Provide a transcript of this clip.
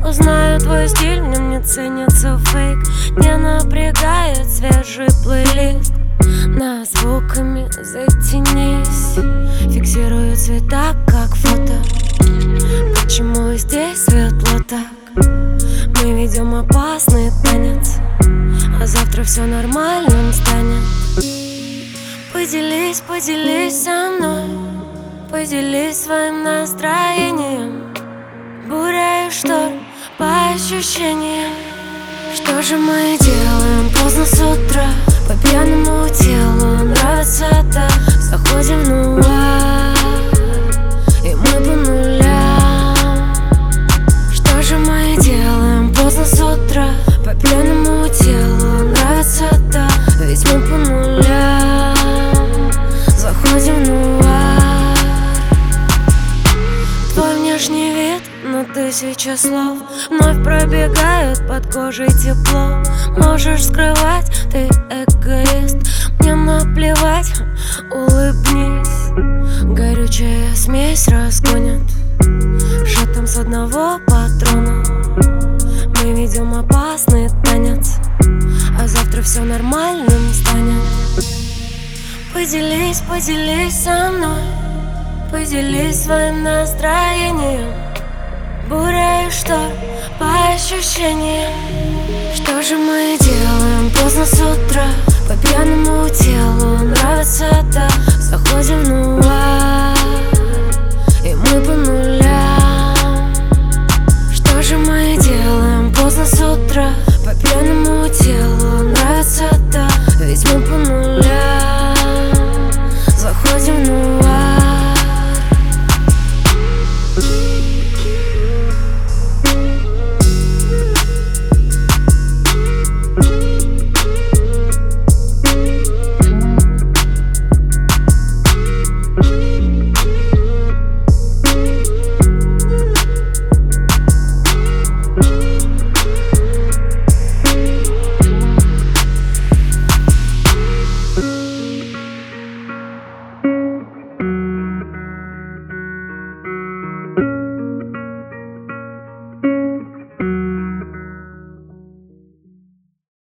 Знаю твой стиль, в нем не ценится фейк. Не напрягает свежий плейлист. На звуками затянись, фиксирую цвета, как фото. Почему здесь светло так? Мы ведем опасный танец, а завтра все нормальным станет. Поделись, поделись со мной, поделись своим настроением. Буря и шторм по ощущениям. Что же мы делаем поздно с утра? По пьяному телу нравится так. Заходим в нуар, и мы по нулям. Что же мы делаем поздно с утра? По пьяному телу нравится так. Ведь мы по нулям. Заходим в нуар. Твой внешний вид на тысячу слов вновь пробегают под кожей тепло. Можешь скрывать, ты эгоист. Мне наплевать, улыбнись. Горючая смесь разгонит шатом с одного патрона. Мы ведем опасный танец, а завтра все нормальным станет. Поделись, поделись со мной, поделись своим настроением. Буря и шторм по ощущениям. Что же мы делаем поздно с утра? По пьяному телу нравится так. Заходим в нуар, и мы по нулям. Что же мы делаем поздно с утра? По пьяному телу нравится так. Ведь мы по нулям.